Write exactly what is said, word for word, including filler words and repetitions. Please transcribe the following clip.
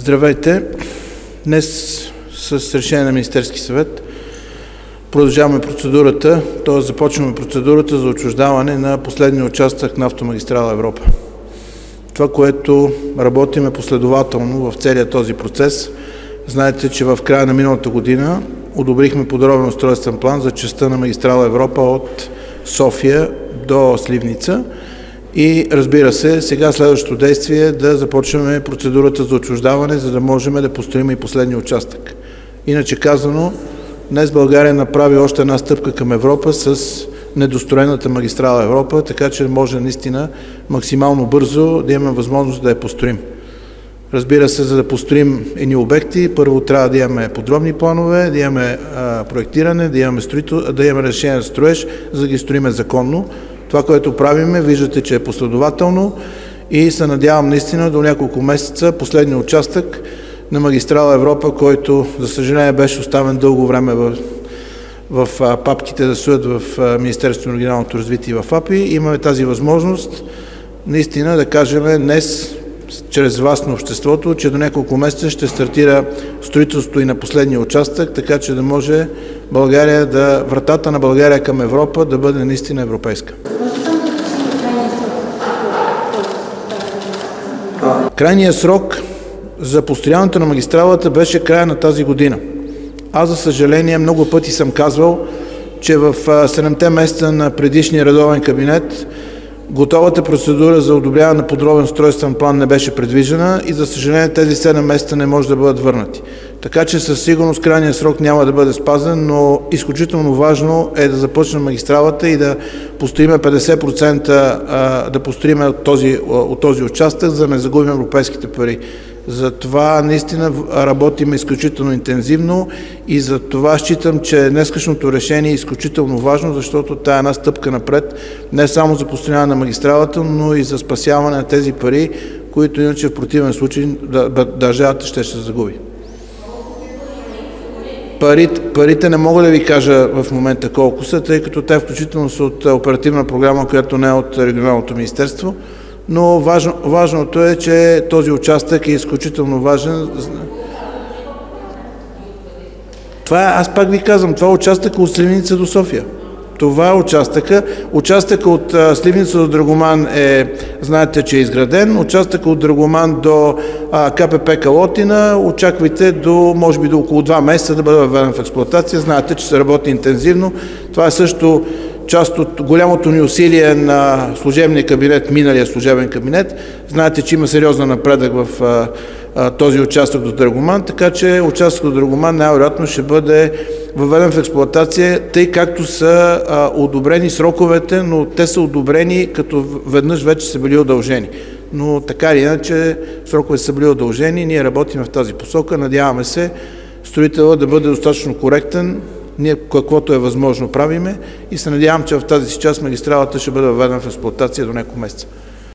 Здравейте! Днес с решение на Министерски съвет продължаваме процедурата, т.е. започваме процедурата за отчуждаване на последния участък на автомагистрала Европа. Това, което работиме последователно в целия този процес, знаете, че в края на миналата година одобрихме подробен устройствен план за частта на магистрала Европа от София до Сливница. И разбира се, сега следващото действие е да започнем процедурата за отчуждаване, за да можем да построим и последния участък. Иначе казано, днес България направи още една стъпка към Европа с недостроената магистрала Европа, така че може наистина максимално бързо да имаме възможност да я построим. Разбира се, за да построим едни обекти, първо трябва да имаме подробни планове, да имаме а, проектиране, да имаме, строител, да имаме решение за строеж, за да ги строиме законно. Това, което правиме, виждате, че е последователно и се надявам наистина до няколко месеца последния участък на магистрала Европа, който, за съжаление, беше оставен дълго време в, в, в папките да стоят в Министерството на регионалното развитие и в АПИ. Имаме тази възможност наистина да кажем днес, чрез вас на обществото, че до няколко месеца ще стартира строителството и на последния участък, така че да може България да, вратата на България към Европа да бъде наистина европейска. Крайният срок за построяването на магистралата беше края на тази година. Аз, за съжаление, много пъти съм казвал, че в седемте месеца на предишния редовен кабинет готовата процедура за одобряване на подробен устройствен план не беше предвиждана и, за съжаление, тези седем месеца не може да бъдат върнати. Така че със сигурност крайният срок няма да бъде спазен, но изключително важно е да започнем магистралата и да построиме петдесет процента, да построиме от този, от този участък, за да не загубим европейските пари. Затова наистина работим изключително интензивно и за това считам, че днескашното решение е изключително важно, защото тая е една стъпка напред не само за построяване на магистралата, но и за спасяване на тези пари, които иначе в противен случай държавата ще се загуби. Парите, парите не мога да ви кажа в момента колко са, тъй като те включително са от оперативна програма, която не е от регионалното министерство. Но важно, важното е, че този участък е изключително важен. Това е, аз пак ви казвам, това е участъка от Сливница до София. Това е участъка. Участъка от а, Сливница до Драгоман е, знаете, че е изграден. Участъка от Драгоман до а, КПП Калотина очаквайте до, може би, до около два месеца да бъде въведен в експлоатация. Знаете, че се работи интензивно. Това е също част от голямото ни усилие на служебния кабинет, миналия служебен кабинет. Знаете, че има сериозна напредък в а, а, този участък до Драгоман, така че участък до Драгоман най-вероятно ще бъде въведен в експлоатация, тъй както са а, одобрени сроковете, но те са одобрени като веднъж вече са били удължени. Но така или иначе сроковете са били удължени, ние работим в тази посока, надяваме се строителът да бъде достатъчно коректен. Ние каквото е възможно правиме и се надявам, че в тази си част магистралата ще бъде въведена в експлоатация до няколко месеца.